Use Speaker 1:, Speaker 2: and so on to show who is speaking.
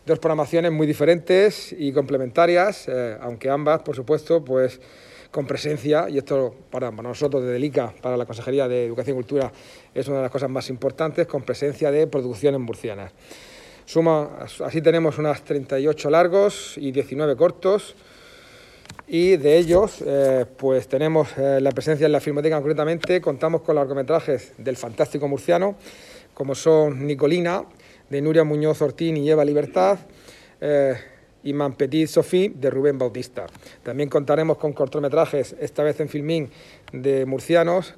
Speaker 1: dos programaciones muy diferentes y complementarias, aunque ambas, por supuesto, pues con presencia, y esto para nosotros desde el ICA, para la Consejería de Educación y Cultura, es una de las cosas más importantes, con presencia de producciones murcianas. Así tenemos unas 38 largos y 19 cortos, y de ellos pues tenemos la presencia en la Filmoteca. Concretamente contamos con los largometrajes del fantástico murciano, como son Nicolina, de Nuria Muñoz Ortín y Eva Libertad, y Man Petit Sophie, de Rubén Bautista. También contaremos con cortometrajes, esta vez en Filmín, de murcianos,